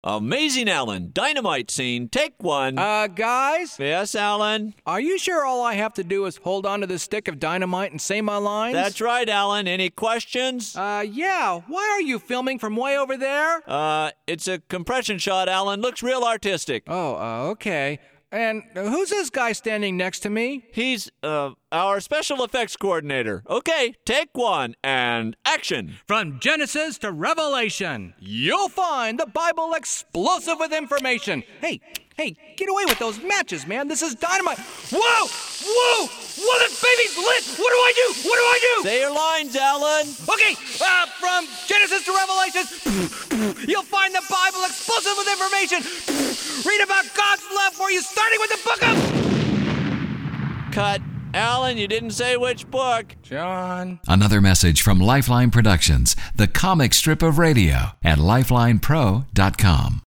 Amazing Alan, dynamite scene, take one. Guys? Yes, Alan? Are you sure all I have to do is hold on to this stick of dynamite and say my lines? That's right, Alan. Any questions? Yeah. Why are you filming from way over there? It's a compression shot, Alan. Looks real artistic. Oh, okay. And who's this guy standing next to me? He's, our special effects coordinator. Okay, take one, and action. From Genesis to Revelation, you'll find the Bible explosive with information. Hey, get away with those matches, man. This is dynamite. Whoa! Whoa, this baby's lit! What do I do? Say your lines, Alan. Okay, from Genesis to Revelation, you'll find the Bible explosive with information. Read about God's love for you, starting with the book of... Cut. Alan, you didn't say which book. John. Another message from Lifeline Productions, the comic strip of radio, at lifelinepro.com.